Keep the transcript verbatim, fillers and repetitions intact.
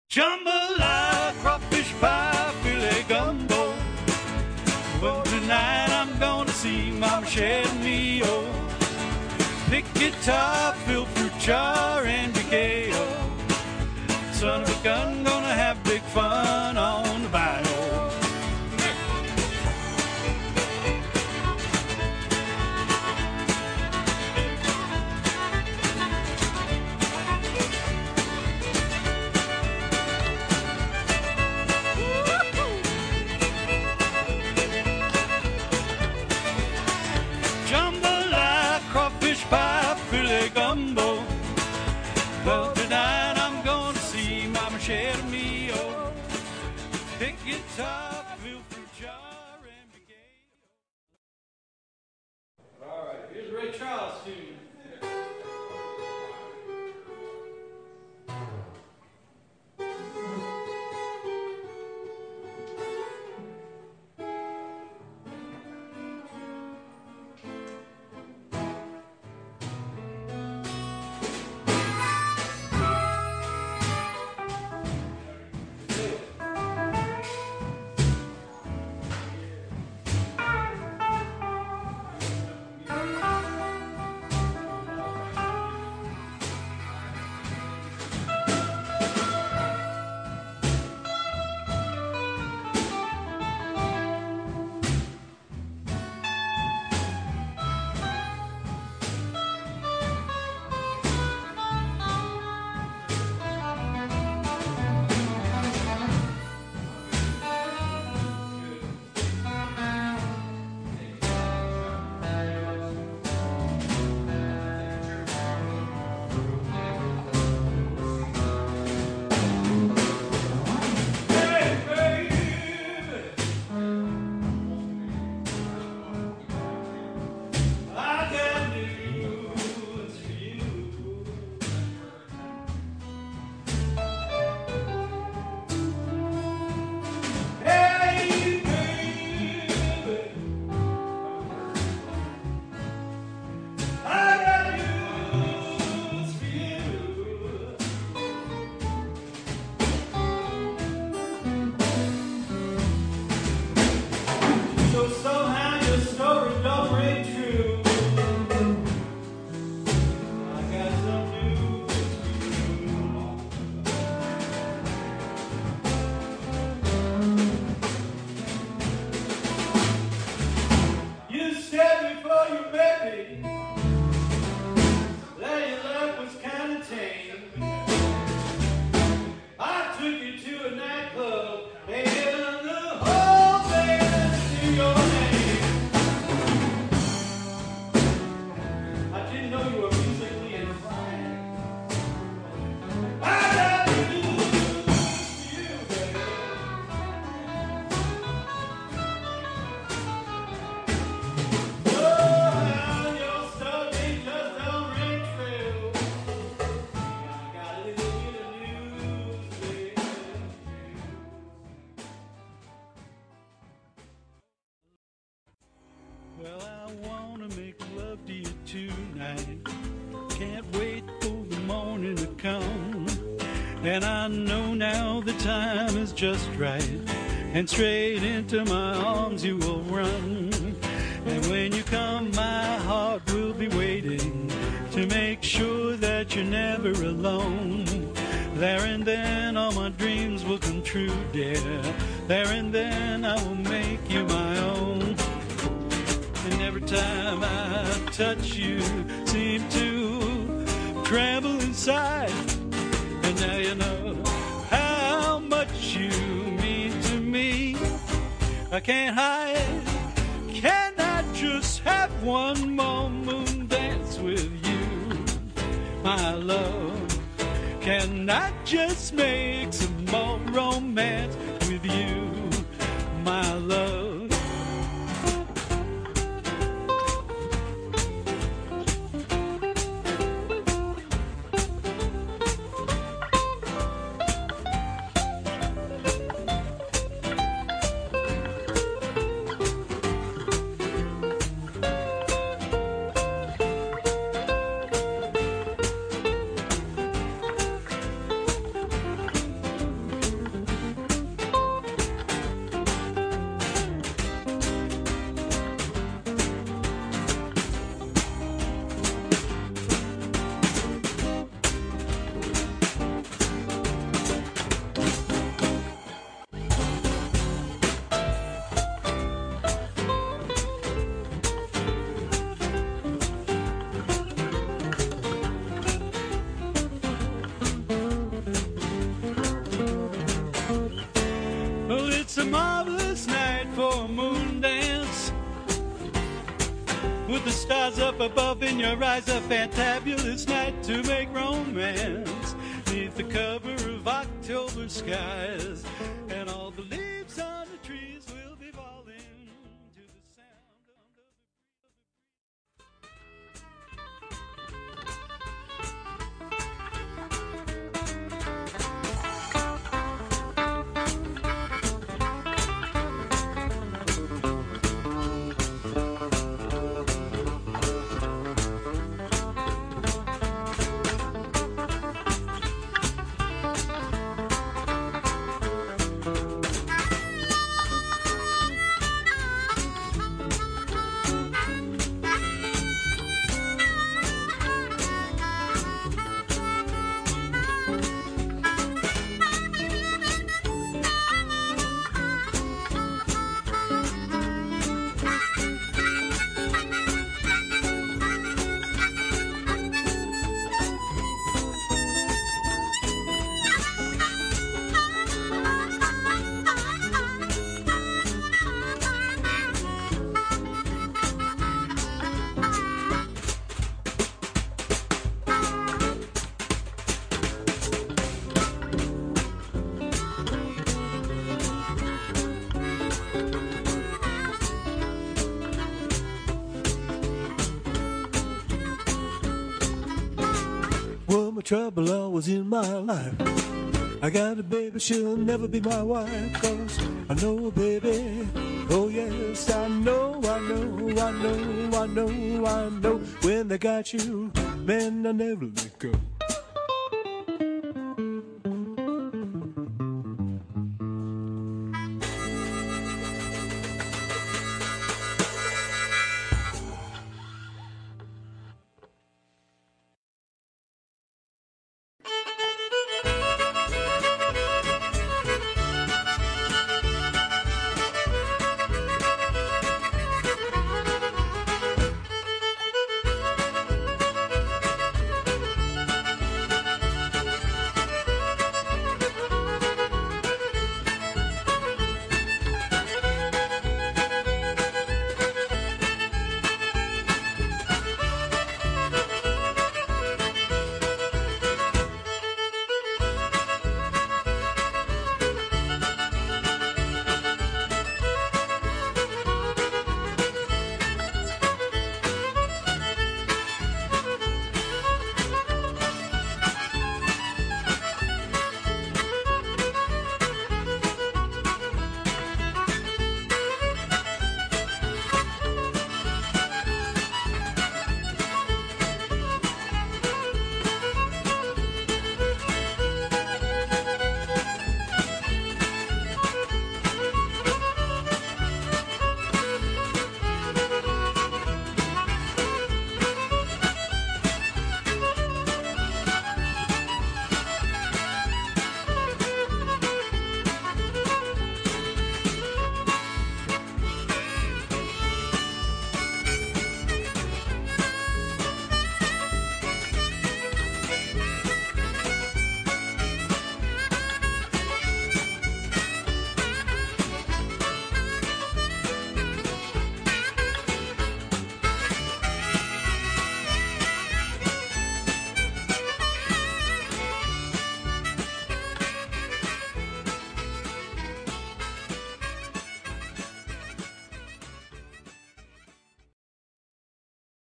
Jambalaya, crawfish pie, filet gumbo. But tonight I'm gonna see Mama Shed me, oh. Pick guitar, fill fruit jar, and brigado. Son of a gun, gonna have big fun on the bayou. Jambalaya, crawfish pie, filet gumbo. Well, tonight I'm gonna see Mama Shed me, oh. Pick guitar, fill fruit jar, and brigade. All right, here's Ray Charles tune. So somehow your story don't ring true. I got some news for you. You said before you met me that your life was kind of tame. I took you to a nightclub and the whole band knew your name. I didn't know you were musically inclined. I got news for you, baby. Oh, your story just don't ring true. I got a little bit of news, baby. Well, I wanna make love to you tonight. Can't wait for the morning to come. And I know now the time is just right. And straight into my arms you will run. And when you come, my heart will be waiting to make sure that you're never alone. There and then all my dreams will come true, dear. There and then I will make you my own. And every time I touch you, seem to tremble inside. And now you know how much you mean to me. I can't hide. Can I just have one more moon dance with you, my love? Can I just make some more romance with you, my love? with the stars up above in your eyes, a fantabulous night to make romance, neath the cover of October skies, and all the leaves on the trees will be falling to the sound of the... Well, my trouble always in my life. I got a baby, she'll never be my wife. Cause I know a baby, oh yes, I know, I know, I know, I know, I know. When they got you, man, I never let go.